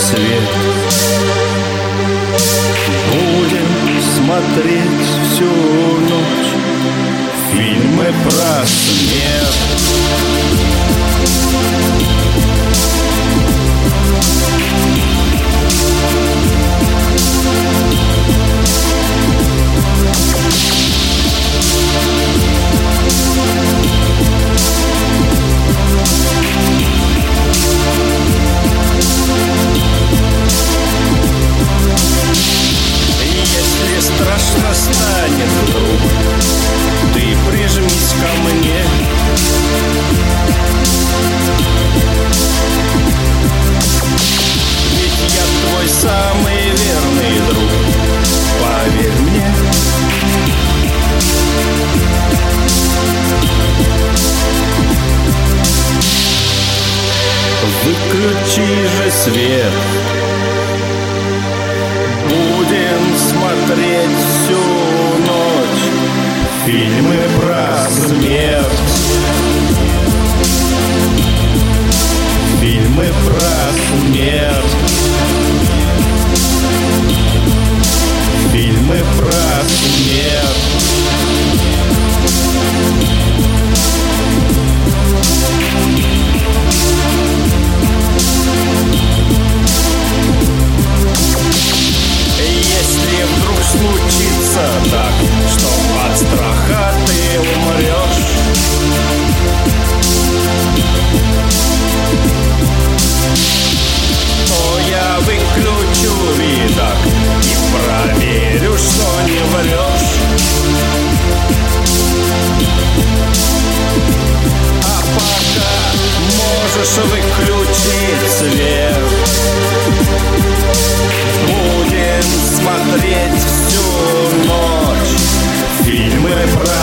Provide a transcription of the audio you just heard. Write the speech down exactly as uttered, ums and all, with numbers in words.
свет. Будем смотреть всю ночь фильмы про смерть. Страшно станет вдруг, ты прижмись ко мне. Ведь я твой самый верный друг, поверь мне. Выключи же свет, будем смотреть всю ночь фильмы про смерть. Фильмы про смерть. Фильмы про смерть. Если вдруг случится так, что от страха ты умрешь, то я выключу видок и проверю, что не врешь. А пока можешь выключить свет. Будем смотреть всю ночь фильмы про